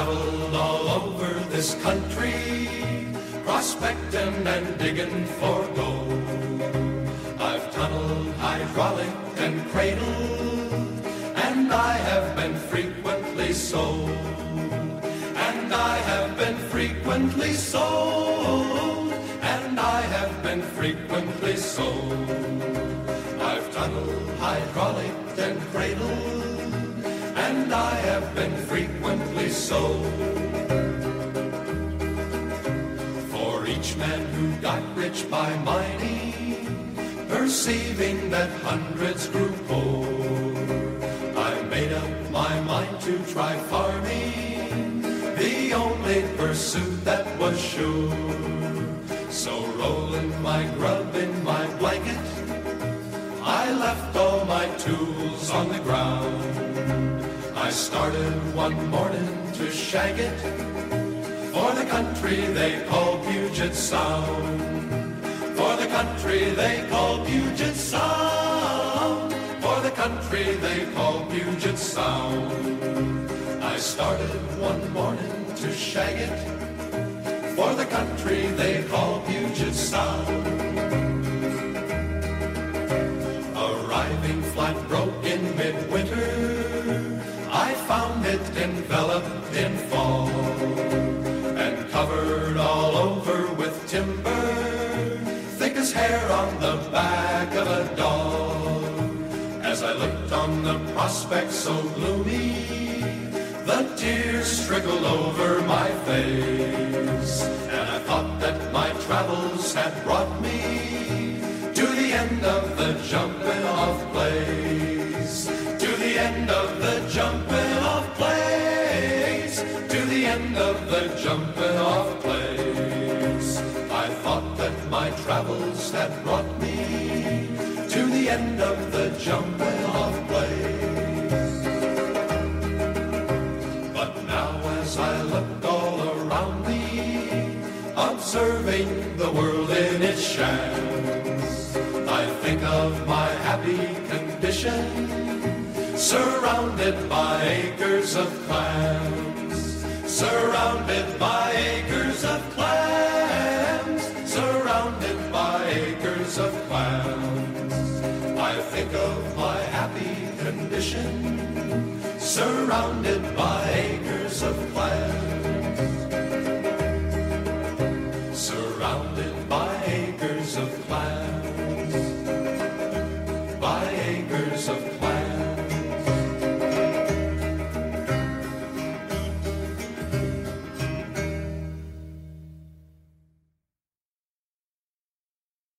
traveled all over this country, prospecting and digging for gold. I've tunneled, hydraulic, and cradled, and I have been frequently sold. And I have been frequently sold. And I have been frequently sold. I've tunneled, hydraulic, and cradled, and I have been frequently sold. For each man who got rich by mining, perceiving that hundreds grew poor, I made up my mind to try farming, the only pursuit that was sure. So rolling my grub in my blanket, I left all my tools on the ground. I started one morning to shag it for the country they call Puget Sound. For the country they call Puget Sound. For the country they call Puget Sound. I started one morning to shag it for the country they call Puget Sound. Arriving flat broke in midwinter, I found it enveloped in fall and covered all over with timber, thick as hair on the back of a dog. As I looked on the prospect so gloomy, the tears trickled over my face, and I thought that my travels had brought me to the end of the jumping off place, to the end of the jumping off place, to the end of the jumping off place. I thought that my travels had brought me to the end of the jumping off place. As I looked all around me, observing the world in its shams, I think of my happy condition, surrounded by acres of clams, surrounded by acres of clams, surrounded by acres of clams. I think of my happy condition, surrounded by acres of clams.